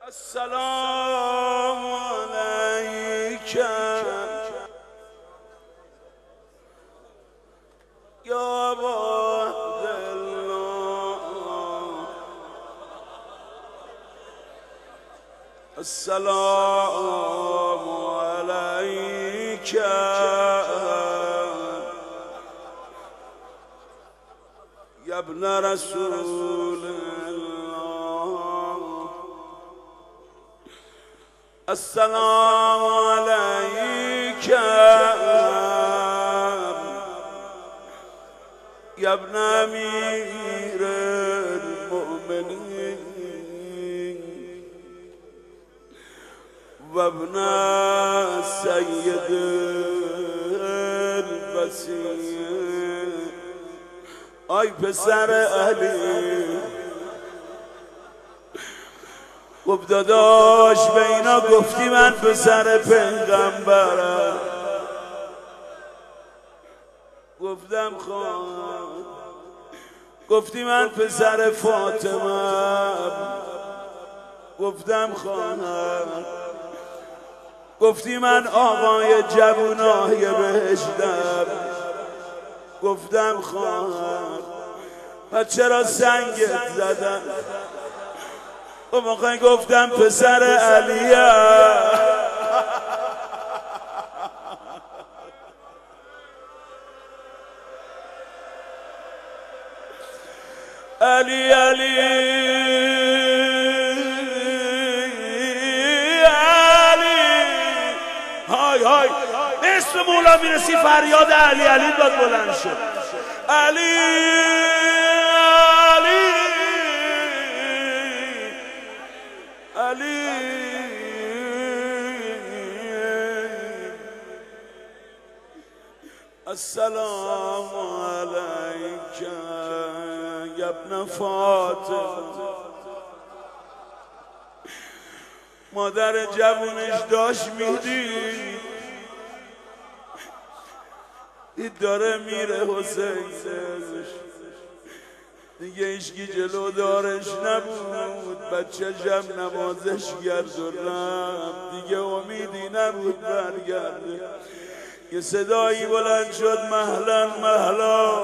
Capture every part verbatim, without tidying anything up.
السلام عليك يا عبد الله. السلام عليك يا ابن رسول الله. السلام عليك يا ابن امير المؤمنين وابن سيد البصير. آی پسر علی گفت داداش به اینا گفتی من پسر پیغمبرم. گفتم خواهد. گفتی من پسر فاطمه. گفتم خواهد. گفتی من آقای جوانای بهشتم. گفتم خواهد. و چرا سنگت زدم؟ و موقع گفتم پسر علیه. علی علی علی های های اسم مولا میرسی فریاد علی علی داد بلند شد. علی علی علی السلام علیک یا ابن فاطمه. مادر جوونش داشت میدید دید داره میره حسین. دیگه ایشکی جلو دارش نبود. بچه جم نمازش گرد و رفت. دیگه امیدی نبود برگرده. یه صدایی بلند شد مهلا مهلا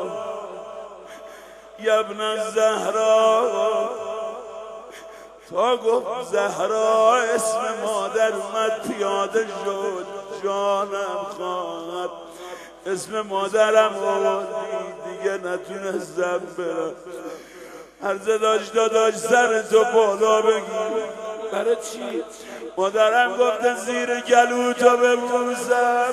یا ابن الزهرا. تا گفت زهرا اسم مادر اومد پیاده شد. جانم خواهد اسم مادرم آوردی دیگه نتونستم برم. عرضه داشت داداش سر تو بالا بگیر. برای چی؟ مادرم گفته زیر گلو تو ببوسم.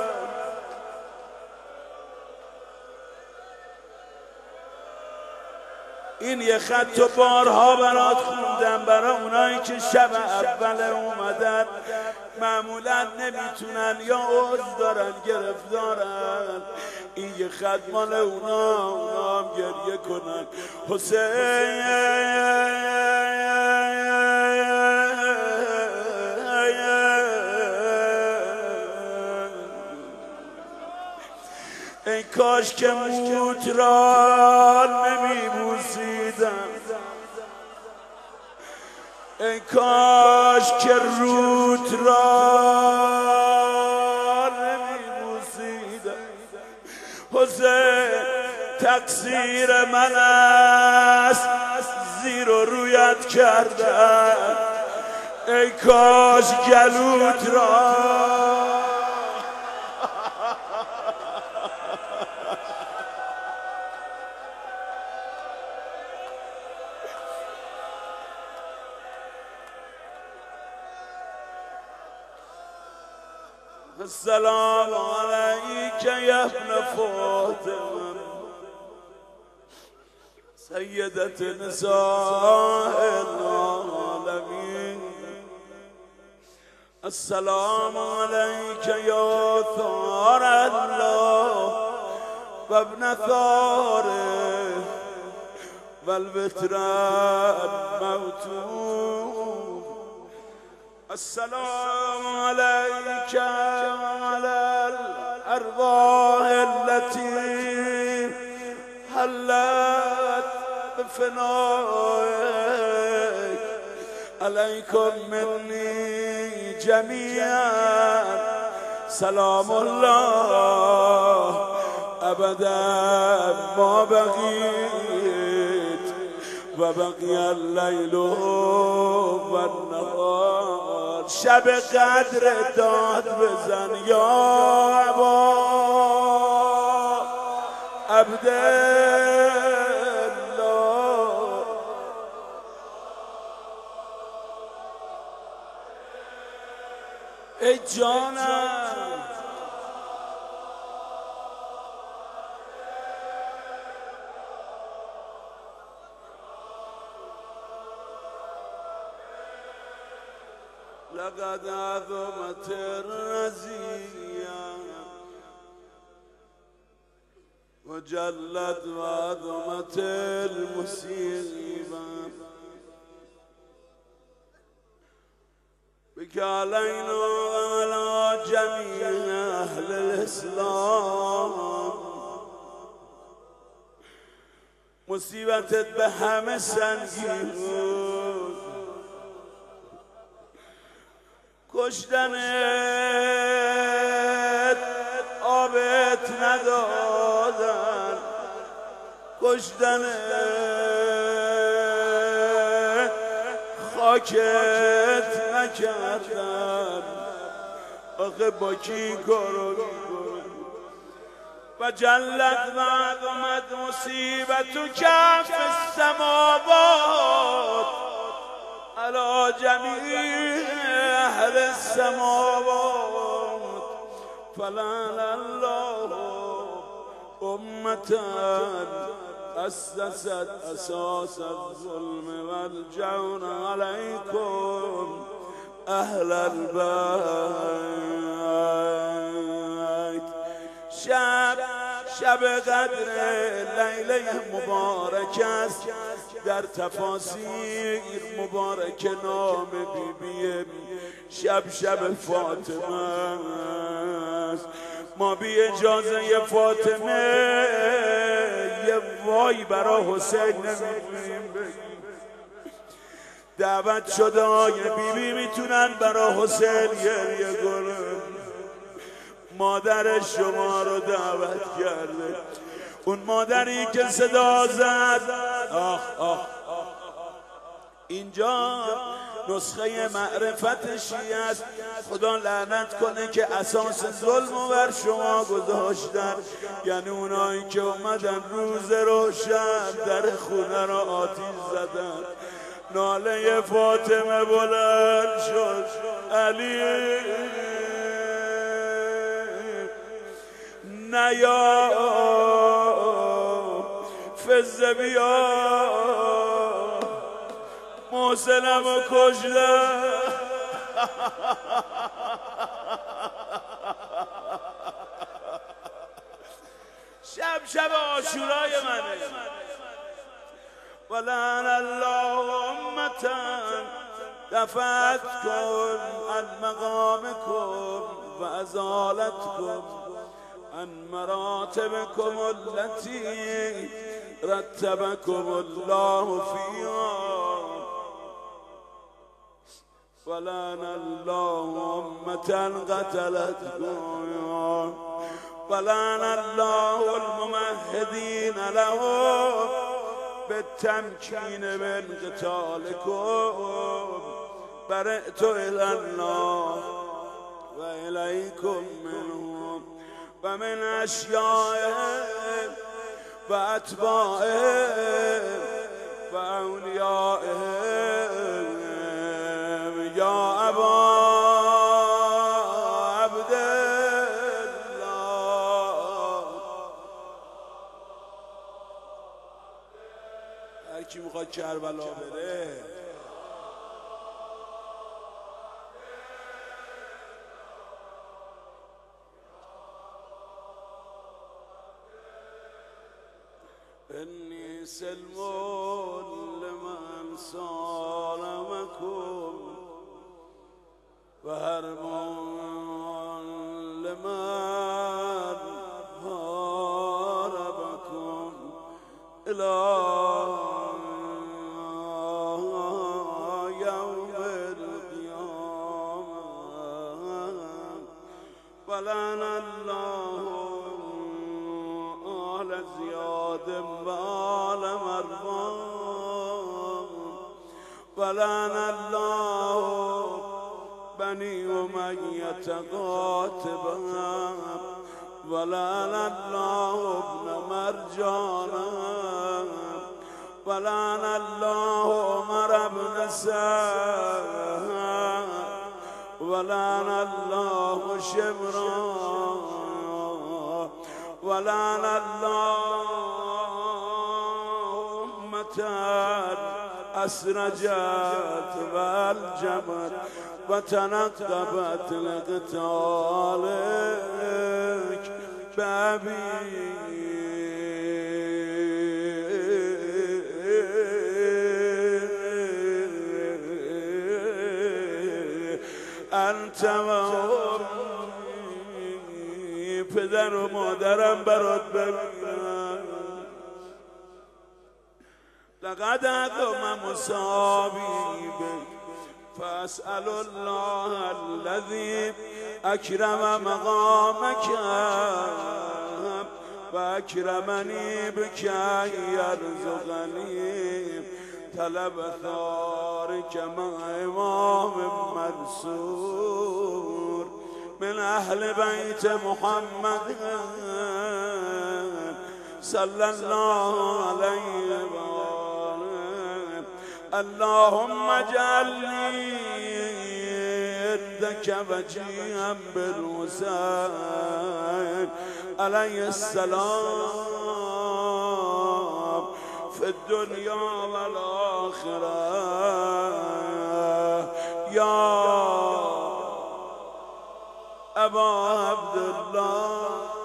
این یه خط و بارها برات خوندم برای اونایی که شب اول اومدن معمولا نمیتونن یا عضو دارن گرفتارن. این یه خط مال اونا اونا هم گریه کنن. حسین ای کاش که موت را نمیبوسیدم. ای کاش که روت را نمیبوسیدم. حسین تقصیر من است زیر و رویت کردم. ای کاش گلوت را السلام عليك يا ابن فاطمة سيدة نساء العالمين. السلام عليك يا ثار الله وابن ثاره والبتر الموتور. السلام عليك وعلى الأرواح التي حلت بفنائك علیکم منی جمیعا سلام الله ابدا ما بقیت و بقی اللیل و النهار. شب قدر داد بزن یا ابا عبدالله. ای جانم لقد عظمت الرزية وجلت وعظمت المصيبة بك علينا وعلى جميع أهل الإسلام. مصیبتت به همه سنگین بود، کشتنت آبت ندادن، کشتنت خاکت نکردن. آخه با کی کارو میکنی؟ و جلت و عظمت مصیبت و کف السماوات علی جمیع اهل السماوات. فلعن الله امتا اسست اساس الظلم والجور علیکم اهل البیت. شب شب قدر لیله مبارک است. در تفاسیر مبارک نام بی بی شب شب فاطمه است. ما بی اجازه فاطمه یه وای برا حسین نمیتونیم بگیم. دعوت شده های بی بی میتونن برا حسین گریه کنن. مادر شما رو دعوت کرده، اون مادری که صدا زد آخ آخ. اینجا نسخه معرفت شیعه است. خدا لعنت کنه که اساس ظلم رو بر شما گذاشتن، یعنی اونایی که اومدن روز روشن در خونه رو آتیش زدن. ناله فاطمه بلند شد، علی نیا فزه بیا محسنم و کشده. شب شب عاشورای منه. ولعن الله امتا دفعت کن عن مقامکم و ازالتکم عن مراتبكم التي رتبكم الله فيها. ولعن الله أمة قتلتكم ولعن الله الممهدين لهم بالتمكين من قتالكم. برئت إلى الله وإليكم منهم ومن أشيائهم وأتباعهم وأوليائهم يا أبا عبدالله. هر کی میخواد کربلا بره إني سلم لمن صارمكم وهرب لمن هاربكم إلى يوم ولعن الله آل زیاد و آل مروان ولعن الله بني أمية قاتبا ولعن الله ابن مرجانا ولعن الله عمر بن سعد ولعن الله شمرا ولعن الله أمة أسرجت والجمر وتنقبت لقتالك بابي انت و امی پدر و مادرم برات بمیرن لقد اقام مصابی بک فاسأل الله الذي اکرم مقامك و اکرمنی بک یرزقنی طلب ثارك مع امام منصور من اهل بيت محمد صلى الله عليه وآله اللهم اجعلني عندك وجيها بالحسين عليه السلام في الدنيا والآخرة يا أبا عبد الله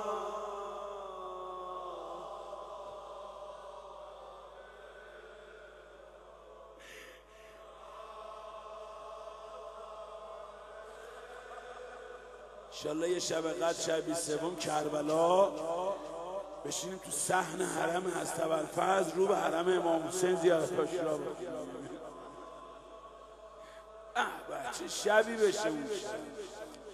انشالله یه شب قدر شب سوم کربلا بشینیم تو صحن حرم حضرت ابوالفضل رو به حرم امام حسین زیارت آشورا بکنیم. اه چه شبی بشه اون شب.